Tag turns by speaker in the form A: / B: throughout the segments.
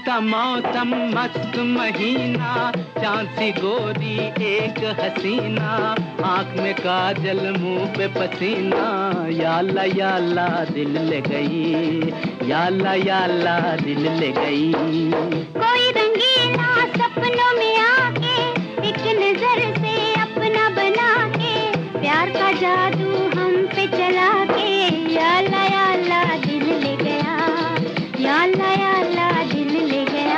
A: झूमता मौसम मस्त महीना, चांद सी गोरी एक हसीना, आँख में काजल मुंह पे पसीना, या अल्लाह दिल ले गई, या अल्लाह दिल ले गई।
B: कोई रंगीला सपनों में आके एक नजर से अपना बना के, प्यार का जादू हम पे चला के, या अल्लाह दिल ले गया, या अल्लाह दिल ले गया।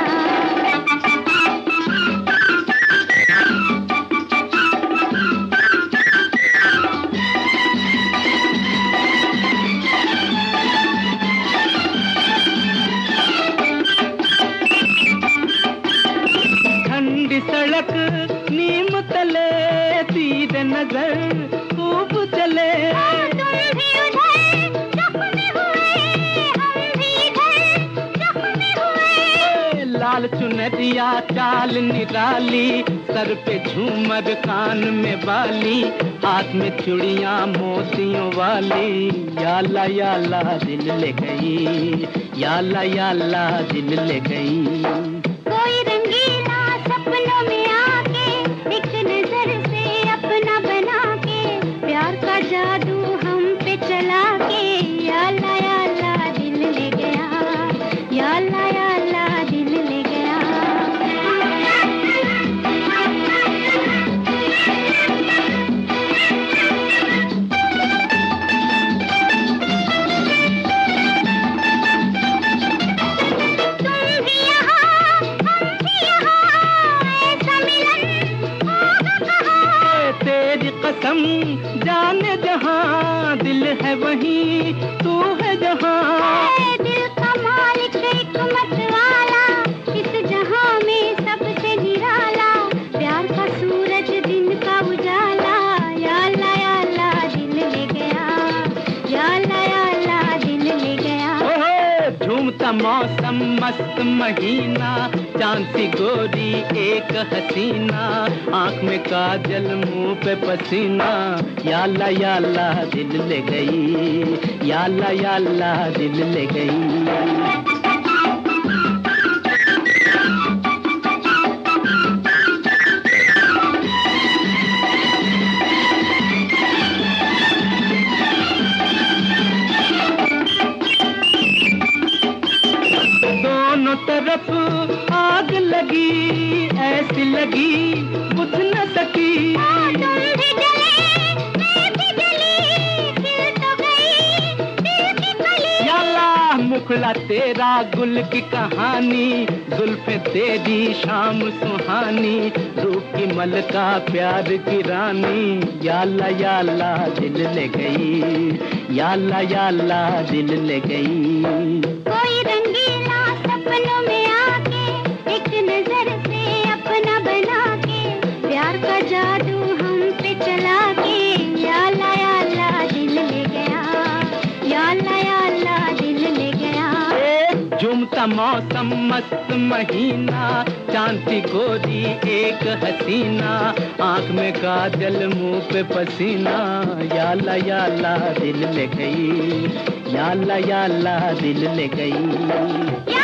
A: ठंडी सड़क नीम तले तीर नजर खूब चले,
B: तुम भी उधर जख्मी हुए, हम भी इधर जख्मी हुए।
A: लाल चुनरिया चाल निराली, सर पे झूमर कान में बाली, हाथ में चूड़ियां मोतियों वाली, या अल्लाह दिल ले गई, या अल्लाह दिल ले गई।
B: कोई रंगीला सपनों में आके एक नजर से अपना बना के, प्यार का जादू हम पे चला के, या अल्लाह दिल ले गया, या अल्लाह दिल ले गया। तुम भी यहाँ हम भी यहाँ, ऐसा मिलन होगा कहाँ?
A: तेरी कसम जाने जहां, दिल है वहीं तू है जहां,
B: ऐ दिल का मालिक एक मत वाला, इस जहां में सबसे निराला, प्यार का सूरज दिन का उजाला, या अल्लाह दिल ले गया, या अल्लाह दिल ले गया।
A: ओहो झूमता मौसम मस्त महीना, चांद सी गोरी एक हसीना, आँख में काजल मुंह पे पसीना, या अल्लाह दिल ले गई, या अल्लाह दिल ले गई। दोनों तरफ आग लगी, ऐसी लगी बुझ न सकी,
B: तुम भी जले मैं भी जली, खिल तो गई दिल की कली।
A: या अल्लाह मुखड़ा तेरा गुल की कहानी, जुल्फे तेरी शाम सुहानी, रूप की मलका प्यार की रानी, या अल्लाह दिल ले गई, या अल्लाह दिल ले गई।
B: कोई रंगीला सपनों में आके एक नजर से अपना बना के, प्यार का जादू हम पे चला के, या अल्लाह दिल ले गया, या अल्लाह दिल ले गया।
A: झूमता मौसम मस्त महीना, चांद सी गोरी एक हसीना, आँख में काजल मुंह पे पसीना, या अल्लाह दिल ले गई, या अल्लाह दिल ले गई।